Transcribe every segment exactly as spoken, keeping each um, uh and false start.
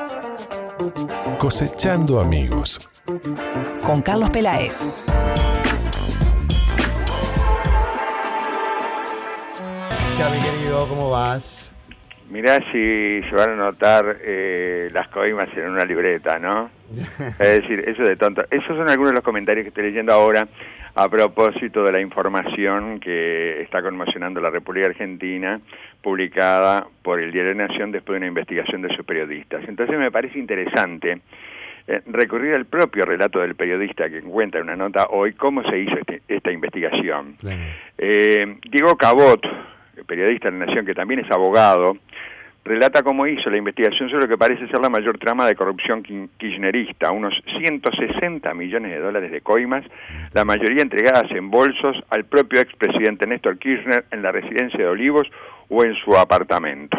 Cosechando amigos. Con Carlos Peláez. Chao, mi querido, ¿cómo vas? Mirá si se van a anotar eh, las coimas en una libreta, ¿no? Es decir, eso de tonto. Esos son algunos de los comentarios que estoy leyendo ahora a propósito de la información que está conmocionando la República Argentina, publicada por el Diario Nación después de una investigación de sus periodistas. Entonces me parece interesante eh, recurrir al propio relato del periodista que encuentra en una nota hoy cómo se hizo este, esta investigación. Claro. Eh, Diego Cabot, periodista de La Nación, que también es abogado, relata cómo hizo la investigación sobre lo que parece ser la mayor trama de corrupción kirchnerista, unos ciento sesenta millones de dólares de coimas, la mayoría entregadas en bolsos al propio expresidente Néstor Kirchner en la residencia de Olivos o en su apartamento.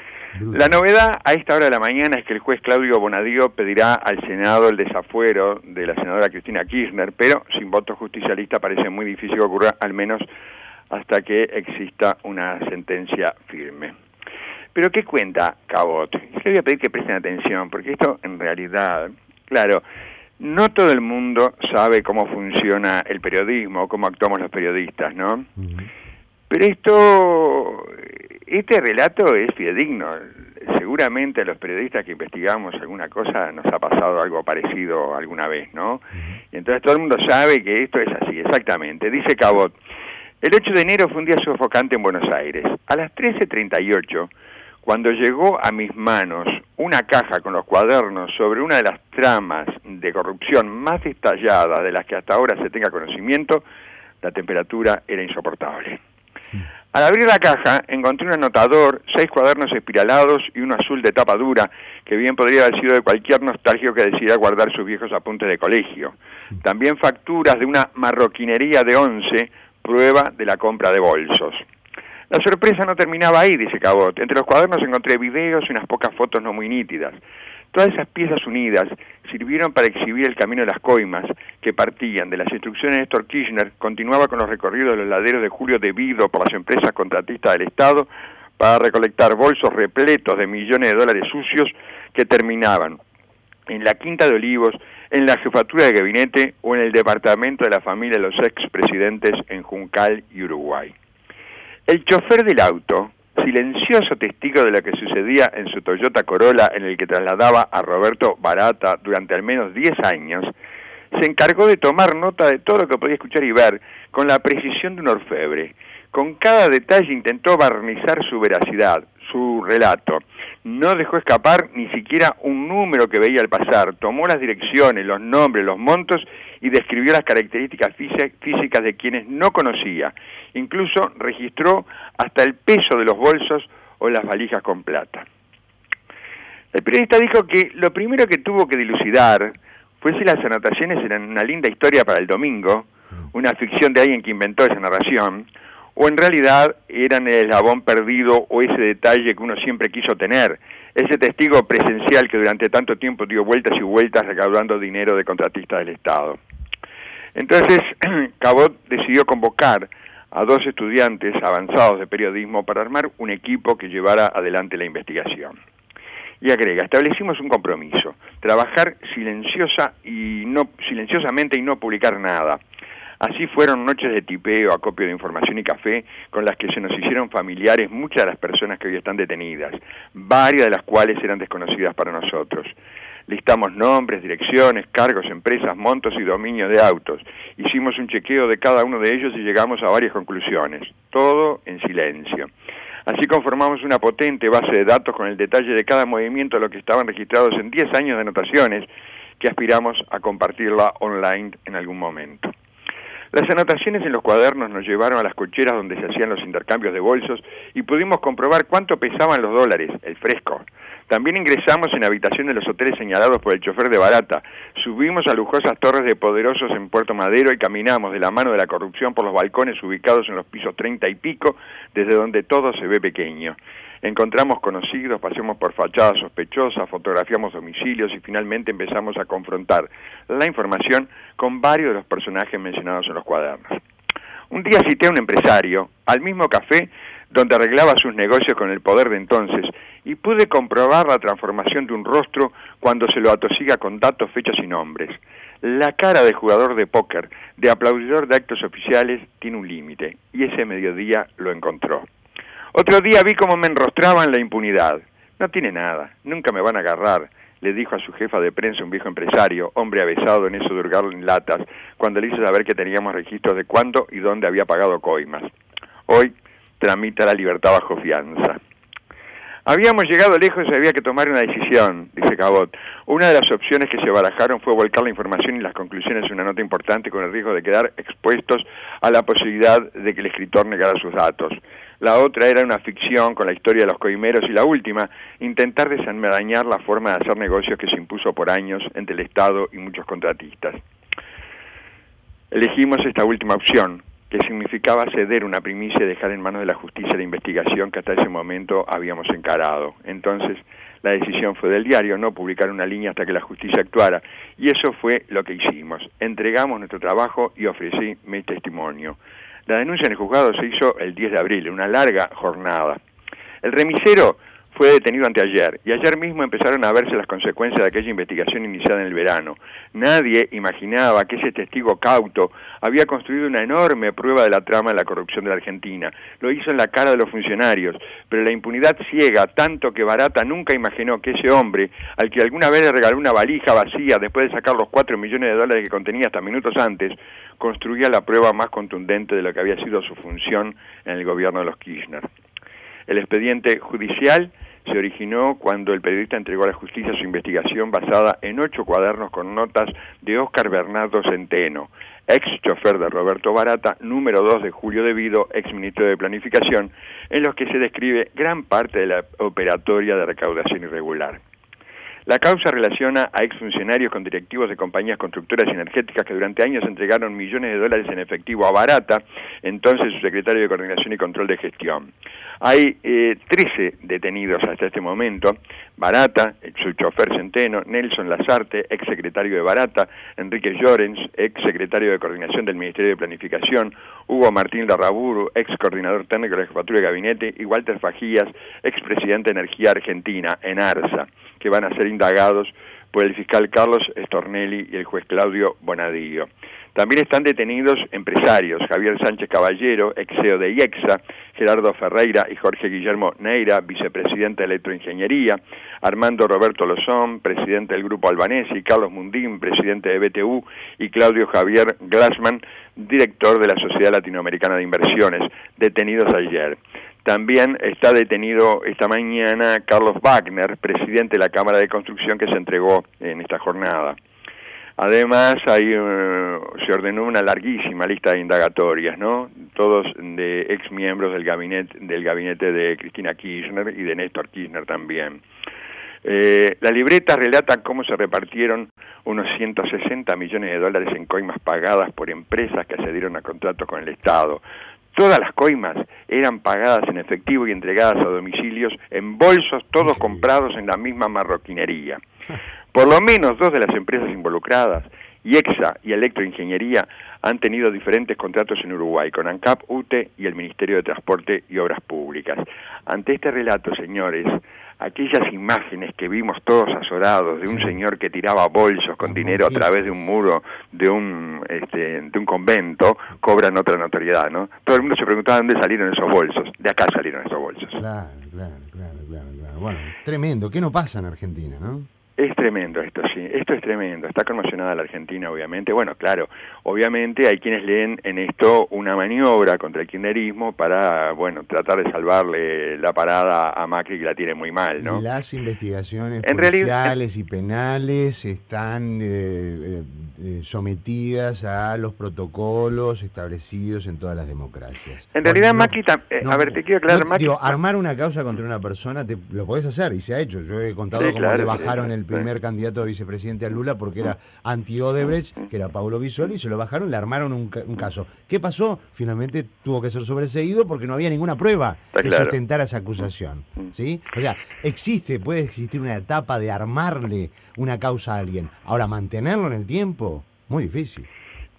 La novedad a esta hora de la mañana es que el juez Claudio Bonadío pedirá al Senado el desafuero de la senadora Cristina Kirchner, pero sin voto justicialista parece muy difícil que ocurra, al menos hasta que exista una sentencia firme. Pero ¿qué cuenta Cabot? Le voy a pedir que presten atención, porque esto en realidad, claro, no todo el mundo sabe cómo funciona el periodismo, cómo actuamos los periodistas, ¿no? Uh-huh. Pero esto, este relato es fidedigno. Seguramente a los periodistas que investigamos alguna cosa nos ha pasado algo parecido alguna vez, ¿no? Uh-huh. Y entonces todo el mundo sabe que esto es así, exactamente. Dice Cabot: el ocho de enero fue un día sofocante en Buenos Aires. A las trece treinta y ocho, cuando llegó a mis manos una caja con los cuadernos sobre una de las tramas de corrupción más detalladas de las que hasta ahora se tenga conocimiento, la temperatura era insoportable. Al abrir la caja, encontré un anotador, seis cuadernos espiralados y uno azul de tapa dura, que bien podría haber sido de cualquier nostálgico que decidiera guardar sus viejos apuntes de colegio. También facturas de una marroquinería de once, prueba de la compra de bolsos. La sorpresa no terminaba ahí, dice Cabot. Entre los cuadernos encontré videos y unas pocas fotos no muy nítidas. Todas esas piezas unidas sirvieron para exhibir el camino de las coimas, que partían de las instrucciones de Néstor Kirchner, continuaba con los recorridos de los laderos de Julio Devido por las empresas contratistas del Estado para recolectar bolsos repletos de millones de dólares sucios que terminaban en la Quinta de Olivos, en la jefatura de gabinete o en el departamento de la familia de los expresidentes en Juncal y Uruguay. El chofer del auto, silencioso testigo de lo que sucedía en su Toyota Corolla en el que trasladaba a Roberto Barata durante al menos diez años, se encargó de tomar nota de todo lo que podía escuchar y ver con la precisión de un orfebre. Con cada detalle intentó barnizar su veracidad, su relato. No dejó escapar ni siquiera un número que veía al pasar. Tomó las direcciones, los nombres, los montos y describió las características físicas de quienes no conocía. Incluso registró hasta el peso de los bolsos o las valijas con plata. El periodista dijo que lo primero que tuvo que dilucidar fue si las anotaciones eran una linda historia para el domingo, una ficción de alguien que inventó esa narración, o en realidad eran el eslabón perdido o ese detalle que uno siempre quiso tener, ese testigo presencial que durante tanto tiempo dio vueltas y vueltas recaudando dinero de contratistas del Estado. Entonces, Cabot decidió convocar a dos estudiantes avanzados de periodismo para armar un equipo que llevara adelante la investigación. Y agrega: establecimos un compromiso, trabajar silenciosa y no, silenciosamente y no publicar nada. Así fueron noches de tipeo, acopio de información y café, con las que se nos hicieron familiares muchas de las personas que hoy están detenidas, varias de las cuales eran desconocidas para nosotros. Listamos nombres, direcciones, cargos, empresas, montos y dominios de autos. Hicimos un chequeo de cada uno de ellos y llegamos a varias conclusiones, todo en silencio. Así conformamos una potente base de datos con el detalle de cada movimiento de lo que estaban registrados en diez años de anotaciones, que aspiramos a compartirla online en algún momento. Las anotaciones en los cuadernos nos llevaron a las cocheras donde se hacían los intercambios de bolsos y pudimos comprobar cuánto pesaban los dólares, el fresco. También ingresamos en habitación de los hoteles señalados por el chofer de Barata, subimos a lujosas torres de poderosos en Puerto Madero y caminamos de la mano de la corrupción por los balcones ubicados en los pisos treinta y pico, desde donde todo se ve pequeño. Encontramos conocidos, paseamos por fachadas sospechosas, fotografiamos domicilios y finalmente empezamos a confrontar la información con varios de los personajes mencionados en los cuadernos. Un día cité a un empresario, al mismo café donde arreglaba sus negocios con el poder de entonces, y pude comprobar la transformación de un rostro cuando se lo atosiga con datos, fechas y nombres. La cara de jugador de póker, de aplaudidor de actos oficiales, tiene un límite, y ese mediodía lo encontró. Otro día vi cómo me enrostraban la impunidad. No tiene nada, nunca me van a agarrar, le dijo a su jefa de prensa un viejo empresario, hombre avesado en eso de hurgar en latas, cuando le hizo saber que teníamos registros de cuándo y dónde había pagado coimas. Hoy tramita la libertad bajo fianza. Habíamos llegado lejos y había que tomar una decisión, dice Cabot. Una de las opciones que se barajaron fue volcar la información y las conclusiones en una nota importante con el riesgo de quedar expuestos a la posibilidad de que el escritor negara sus datos. La otra era una ficción con la historia de los coimeros y la última, intentar desenmarañar la forma de hacer negocios que se impuso por años entre el Estado y muchos contratistas. Elegimos esta última opción, que significaba ceder una primicia y dejar en manos de la justicia la investigación que hasta ese momento habíamos encarado. Entonces, la decisión fue del diario, no publicar una línea hasta que la justicia actuara, y eso fue lo que hicimos. Entregamos nuestro trabajo y ofrecí mi testimonio. La denuncia en el juzgado se hizo el diez de abril, una larga jornada. El remisero fue detenido anteayer, y ayer mismo empezaron a verse las consecuencias de aquella investigación iniciada en el verano. Nadie imaginaba que ese testigo cauto había construido una enorme prueba de la trama de la corrupción de la Argentina. Lo hizo en la cara de los funcionarios, pero la impunidad ciega tanto que Barata nunca imaginó que ese hombre, al que alguna vez le regaló una valija vacía después de sacar los cuatro millones de dólares que contenía hasta minutos antes, construía la prueba más contundente de lo que había sido su función en el gobierno de los Kirchner. El expediente judicial se originó cuando el periodista entregó a la justicia su investigación basada en ocho cuadernos con notas de Óscar Bernardo Centeno, ex chofer de Roberto Barata, número dos de Julio De Vido, ex ministro de Planificación, en los que se describe gran parte de la operatoria de recaudación irregular. La causa relaciona a exfuncionarios con directivos de compañías constructoras y energéticas que durante años entregaron millones de dólares en efectivo a Barata, entonces su secretario de Coordinación y Control de Gestión. Hay eh, trece detenidos hasta este momento: Barata, su chofer Centeno, Nelson Lazarte, ex secretario de Barata, Enrique Llorens, ex secretario de Coordinación del Ministerio de Planificación, Hugo Martín Larraburu, ex coordinador técnico de la Jefatura de Gabinete, y Walter Fajías, ex presidente de Energía Argentina, ENARSA, que van a ser indagados por el fiscal Carlos Stornelli y el juez Claudio Bonadío. También están detenidos empresarios: Javier Sánchez Caballero, ex C E O de IEXA, Gerardo Ferreira y Jorge Guillermo Neira, vicepresidente de Electroingeniería, Armando Roberto Lozón, presidente del Grupo Albanesi, Carlos Mundín, presidente de B T U, y Claudio Javier Glassman, director de la Sociedad Latinoamericana de Inversiones, detenidos ayer. También está detenido esta mañana Carlos Wagner, presidente de la Cámara de Construcción, que se entregó en esta jornada. Además, hay, uh, se ordenó una larguísima lista de indagatorias, ¿no? Todos de ex miembros del gabinete, del gabinete de Cristina Kirchner y de Néstor Kirchner también. Eh, la libreta relata cómo se repartieron unos ciento sesenta millones de dólares en coimas pagadas por empresas que accedieron a contratos con el Estado. Todas las coimas eran pagadas en efectivo y entregadas a domicilios en bolsos, todos comprados en la misma marroquinería. Por lo menos dos de las empresas involucradas, IEXA y Electroingeniería, han tenido diferentes contratos en Uruguay, con ANCAP, UTE y el Ministerio de Transporte y Obras Públicas. Ante este relato, señores, aquellas imágenes que vimos todos azorados de un señor que tiraba bolsos con dinero a través de un muro de un este, de un convento cobran otra notoriedad, ¿no? Todo el mundo se preguntaba dónde salieron esos bolsos. De acá salieron esos bolsos. Claro, claro, claro, claro, claro. Bueno, tremendo. ¿Qué no pasa en Argentina, no? Es tremendo esto, sí, esto es tremendo, está conmocionada la Argentina, obviamente. Bueno, claro, obviamente hay quienes leen en esto una maniobra contra el kirchnerismo para, bueno, tratar de salvarle la parada a Macri, que la tiene muy mal, ¿no? Las investigaciones en policiales realidad, y penales están eh, eh, sometidas a los protocolos establecidos en todas las democracias. En realidad, no, Macri, eh, no, a ver, te quiero aclarar, no, Macri... Digo, armar una causa contra una persona, te, lo podés hacer, y se ha hecho. Yo he contado sí, cómo claro, le bajaron sí, el primer sí. candidato a vicepresidente a Lula porque era anti-Odebrecht, que era Paulo Bisoli, y se lo bajaron, le armaron un, un caso. ¿Qué pasó? Finalmente tuvo que ser sobreseído porque no había ninguna prueba Está que claro. sustentara esa acusación. ¿Sí? O sea, existe, puede existir una etapa de armarle una causa a alguien. Ahora, mantenerlo en el tiempo, muy difícil.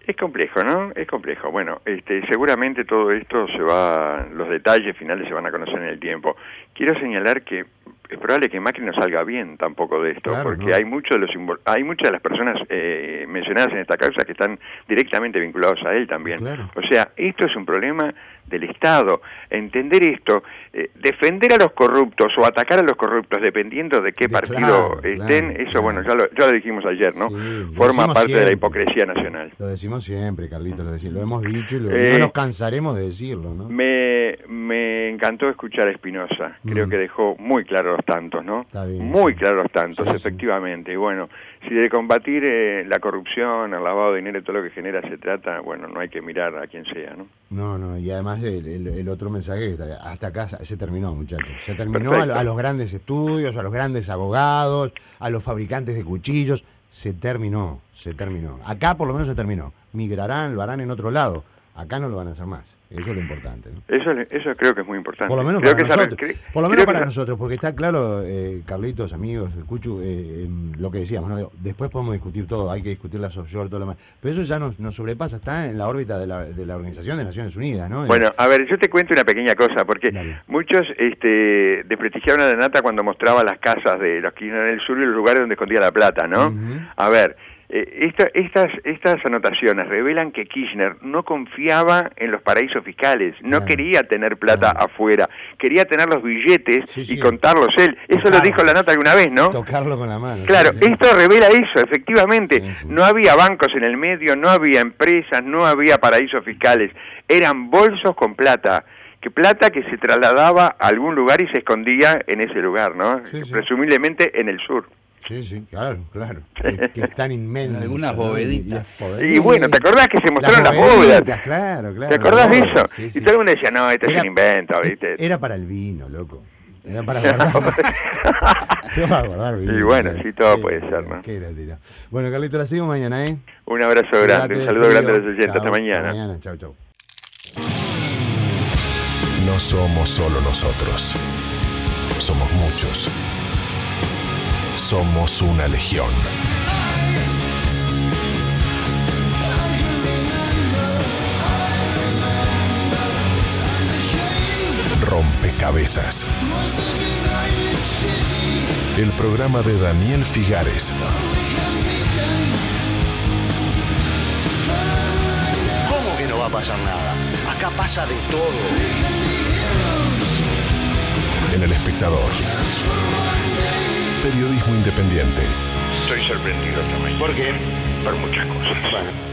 Es complejo, ¿no? Es complejo. Bueno, este, seguramente todo esto se va, los detalles finales se van a conocer en el tiempo. Quiero señalar que es probable que Macri no salga bien tampoco de esto, claro, porque no. hay muchos de los hay muchas de las personas eh, mencionadas en esta causa que están directamente vinculados a él también. Claro. O sea, esto es un problema del Estado. Entender esto, eh, defender a los corruptos o atacar a los corruptos, dependiendo de qué de partido claro, estén, claro, eso claro. bueno, ya lo, ya lo dijimos ayer, ¿no? Sí, forma parte siempre. de la hipocresía nacional. Lo decimos siempre, Carlitos, lo, decimos, lo hemos dicho y lo, eh, no nos cansaremos de decirlo, ¿no? Me, me encantó escuchar a Espinosa, creo mm. que dejó muy claro los tantos, ¿no? Está bien, muy sí. claros los tantos, sí, efectivamente. Sí. Y bueno, si de combatir eh, la corrupción, el lavado de dinero y todo lo que genera se trata, bueno, no hay que mirar a quien sea, ¿no? No, no, y además el, el, el otro mensaje, hasta acá se terminó, muchachos. Se terminó a, a los grandes estudios, a los grandes abogados, a los fabricantes de cuchillos. Se terminó, se terminó. Acá por lo menos se terminó. Migrarán, lo harán en otro lado. Acá no lo van a hacer más. Eso es lo importante, ¿no? Eso, eso creo que es muy importante. Por lo menos creo para que nosotros. Sabe, por lo menos para nosotros, porque está claro, eh, Carlitos, amigos, Cuchu, eh, lo que decíamos, ¿no? Después podemos discutir todo, hay que discutir las offshore, todo lo demás. Pero eso ya nos, nos sobrepasa, está en la órbita de la, de la Organización de Naciones Unidas, ¿no? Bueno, a ver, yo te cuento una pequeña cosa, porque Dale. muchos este, desprestigiaron a la Nata cuando mostraba las casas de los Kirchner en el sur y los lugares donde escondía la plata, ¿no? Uh-huh. A ver... Eh, esta, estas, estas anotaciones revelan que Kirchner no confiaba en los paraísos fiscales, no claro. quería tener plata claro. afuera, quería tener los billetes sí, sí. y contarlos él. Eso Tocarlo. lo dijo la Nata alguna vez, ¿no? Tocarlo con la mano. Claro, sí, sí. esto revela eso, efectivamente. Sí, sí. No había bancos en el medio, no había empresas, no había paraísos fiscales. Eran bolsos con plata. Que plata que se trasladaba a algún lugar y se escondía en ese lugar, ¿no? Sí, sí. Presumiblemente en el sur. Sí, sí, claro, claro. Que, que es tan inmenso. Algunas boveditas. Y, y bueno, ¿te acordás que se mostraron las bóvedas? Claro, claro. ¿Te acordás de eso? Sí, sí. Y todo el mundo decía, no, esto era, es un invento, ¿viste? Era para el vino, loco. Era para guardar. Era para guardar vino. Y bueno, sí, todo puede ser, ¿no? Qué tira. Bueno, Carlito, la seguimos mañana, ¿eh? Un abrazo grande, un saludo grande a los oyentes. Hasta mañana. Hasta mañana, chau, chau. No somos solo nosotros. Somos muchos. Somos una legión. Rompecabezas. El programa de Daniel Figares. ¿Cómo que no va a pasar nada? Acá pasa de todo. En El Espectador. Periodismo independiente. Estoy sorprendido esta mañana. ¿Por qué? Por muchas cosas. Bueno.